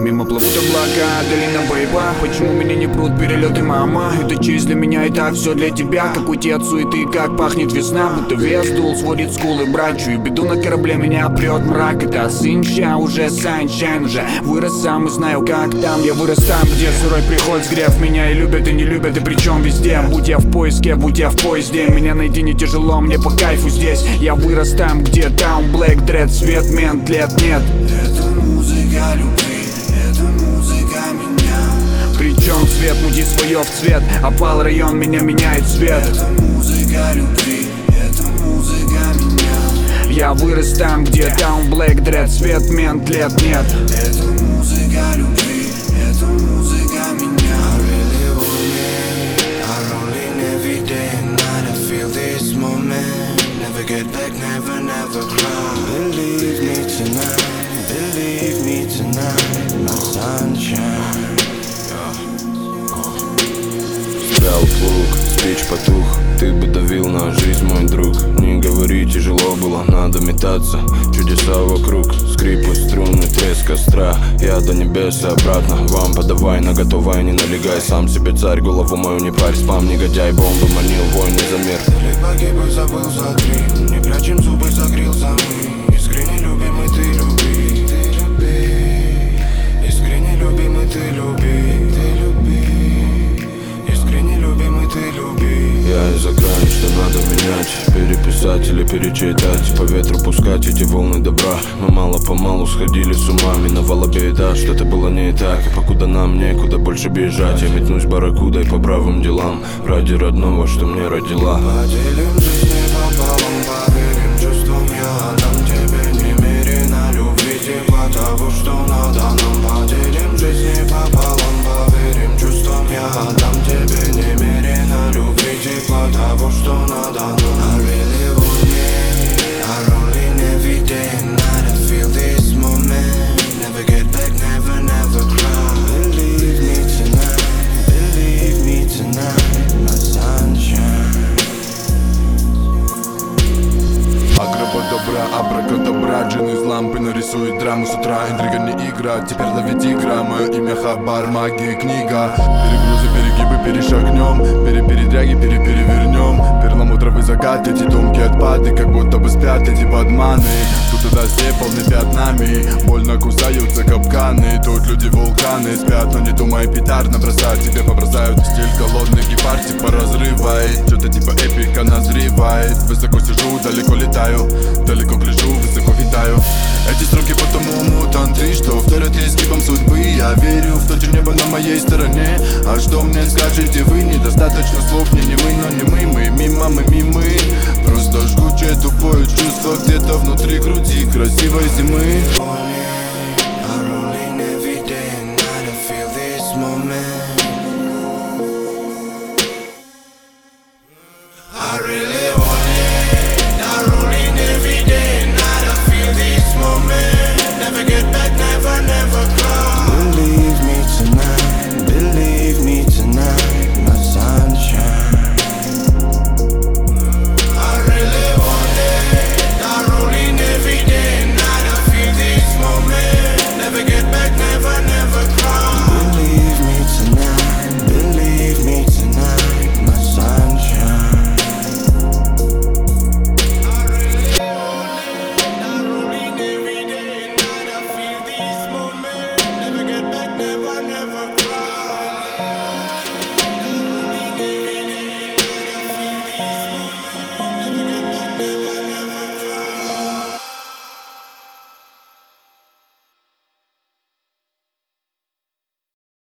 Мимо плывут облака, долина боева. Почему меня не прут перелеты, мама? Это честь для меня, и так все для тебя. Как уйти от суеты, как пахнет весна. Будто вес дул, сводит скулы, брат. Чую беду на корабле, меня прет мрак. Это сынча, уже санчайн. Уже вырос сам и знаю, как там. Я вырос там, где сырой приход сгрев. Меня и любят, и не любят, и причем везде. Будь я в поиске, будь я в поезде. Меня найти не тяжело, мне по кайфу здесь. Я вырос там, где там Black Dread, свет, мент, лет нет. Это музыка любви, это музыка меня. Причем цвет, муди свое в цвет. Опал район, меня меняет цвет. Это музыка любви, это музыка меня. Я вырос там, где там Black Dread, свет, мент, лет нет. Это музыка любви, это музыка меня. I really want it, I rolling every day and night. I feel this moment, never get back, never cry. Believe me tonight, believe me tonight, my sunshine. Стрял плуг, спич потух, ты бы давил на жизнь, мой друг. Не говори, тяжело было, надо метаться. Чудеса вокруг, скрипы, струны, треск костра. Я до небес и обратно, вам подавай, наготовай, не налегай. Сам себе царь, голову мою не парь, спам, негодяй. Бомбы манил, войны за мир. Далек погиб и забыл за три. Не прячем зубы, закрылся мы. Искренне любимый, ты люби, ты люби. Искренне любимый, ты люби, ты люби. Искренне любимый, ты люби. Я из-за грани, что надо менять, переписать или перечитать, по ветру пускать эти волны добра. Мы мало-помалу сходили с ума, миновала беда, что-то было не так. И покуда нам некуда больше бежать, я метнусь барракудой по правым делам. Ради родного, что мне родила. Поделим жизнь пополам, поверим чувствам. Я отдам тебе немерено любви, тепла того, что надо нам. Поделим жизнь пополам, поверим чувствам. Я отдам тебе немерено любви, тепла того, что надо нам. I really want it, I rolling every day and night. I feel this moment, never get back, never cry. Believe me tonight, believe me tonight, my sunshine. Агрободобра, абракадабра, джин из лампы нарисует драму с утра. Интрига не игра, теперь лови тигра. Мое имя Хабар, магия, книга. Перегрузы, перегибы, перешагнем. Передряги, перевернем. Перламутровый закат, эти тонкие отпады, как будто бы спят эти подманы. Тут и дождей полны пятнами, больно кусаются капканы. Тут люди вулканы спят, но не думай петард набросать. Тебе побросают стиль голодный гепард, типа разрывает. Что-то типа эпика назревает. Высоко сижу, далеко летаю, далеко гляжу, высоко витаю. Эти строки потому мутанты, что вторят изгибом судьбы. Я верю в то, что небо на моей стороне. А что мне скажете вы? Недостаточно слов, не мы, но не мы мимо, мы мимы. Просто жгучее тупое чувство где-то внутри груди красивой зимы.